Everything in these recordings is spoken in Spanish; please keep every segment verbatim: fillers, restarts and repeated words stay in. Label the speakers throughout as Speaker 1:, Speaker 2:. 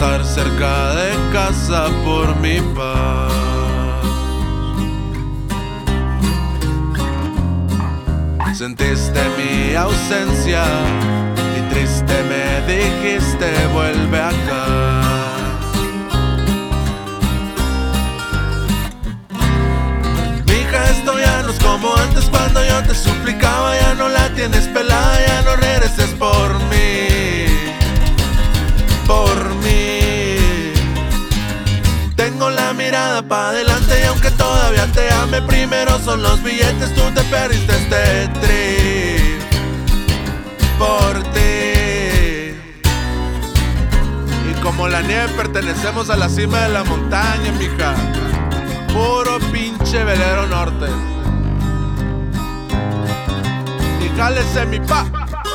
Speaker 1: estar cerca de casa por mi paz. Sentiste mi ausencia y triste me dijiste vuelve acá. Mija, esto ya no es como antes cuando yo te suplicaba. Ya no la tienes pelada, ya no regreses por mí, por mí. Tengo la mirada pa' adelante y aunque todavía te ame, primero son los billetes, tú te perdiste este trip por ti. Y como la nieve pertenecemos a la cima de la montaña, mija. Puro pinche velero norte. Y jálese mi pa.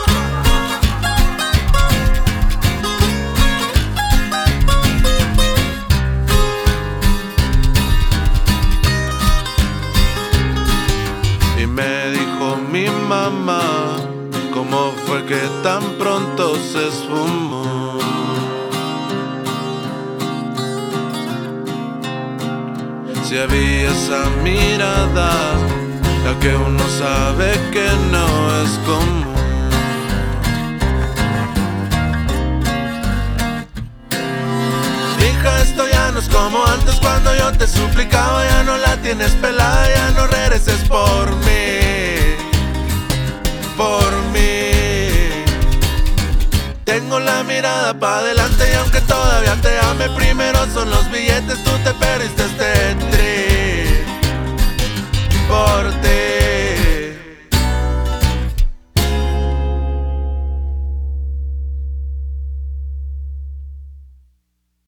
Speaker 1: Y me dijo mi mamá, ¿cómo fue que tan pronto se esfumó? Si había esa mirada, la que uno sabe que no es común. Hija, esto ya no es como antes cuando yo te suplicaba. Ya no la tienes pelada, ya no regreses por mí, por mí. Tengo la mirada pa' adelante y aunque todavía te ame, primero son los billetes, tú te perdiste este trip por ti.